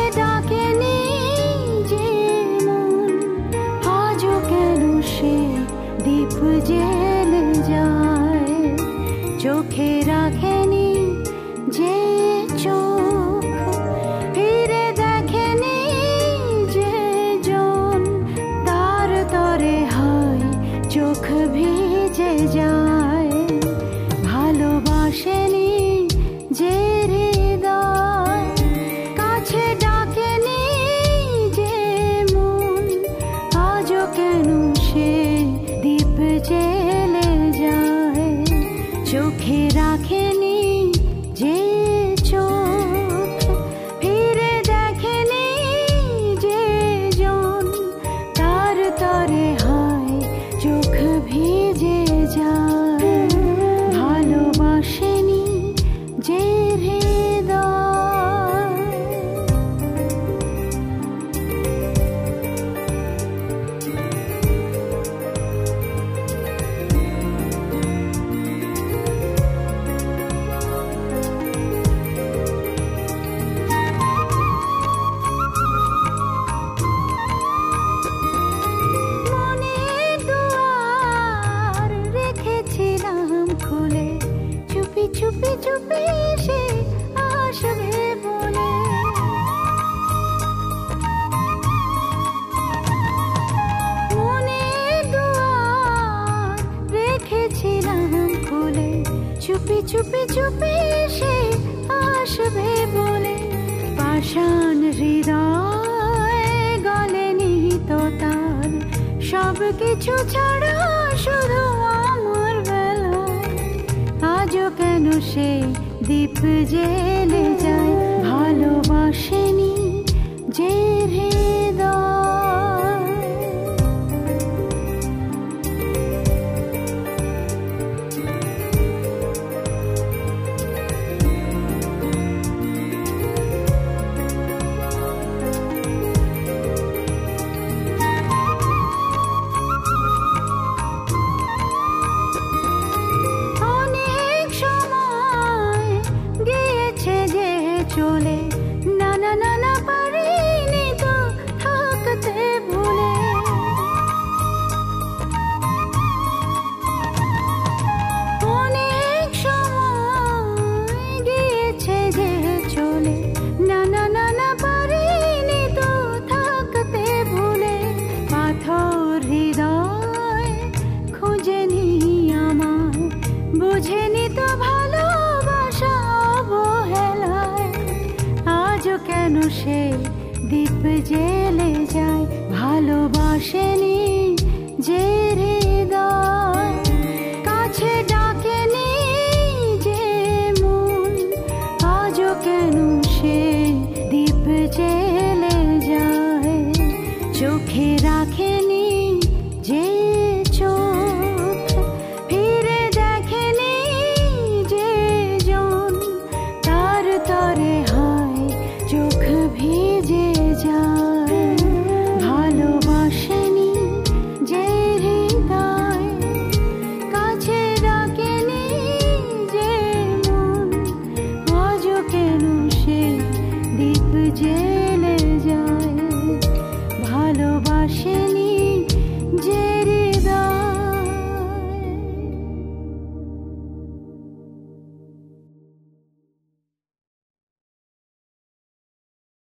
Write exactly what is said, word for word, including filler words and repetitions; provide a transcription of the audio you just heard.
ডাকেনি যে মন, আজও কেন সে দীপ জেলে যায়। চোখে রাখেনি যে চোখ, ফিরে দেখেনি যে জন, তার তরে হয় চোখ ভিজে যায়। ভালোবাসেনি যে হৃদয়, কাছে ডাকেনি যে মন, আজও কেন সে দীপ জেলে যায়। চোখে রাখেনি যে চোখ, ফিরে দেখেনি যে জন, তার তরে হয় চোখ ভিজে যায়। ভালোবাসেনি যে চুপি চুপি সে আসবে বলে। মনের দুয়ার রেখেছিলাম খুলে, চুপি চুপি চুপি সে আসবে বলে। পাষাণ হৃদয় গলেনি তো তার, সব কিছু ছাড়া শুধু আমার বেলা। আজও কেন সে দীপ জেলে যায়। ভালোবাসেনি যে হৃদয়। চলে না না না না পারিনি তো থাকতে ভুলে। অনেক সময় গিয়েছে যে চলে, না না না না পারিনি তো থাকতে ভুলে। পাথর হৃদয় খুঁজেনি আমায়, বুঝেনি তো ভালোবাসা অবহেলায়। আজও কেন সে দীপ জেলে যায়। ভালোবাসেনি যে হৃদয়, কাছে ডাকেনি যে মন, আজও কেন সে দীপ জেলে যায়। চোখে রাখ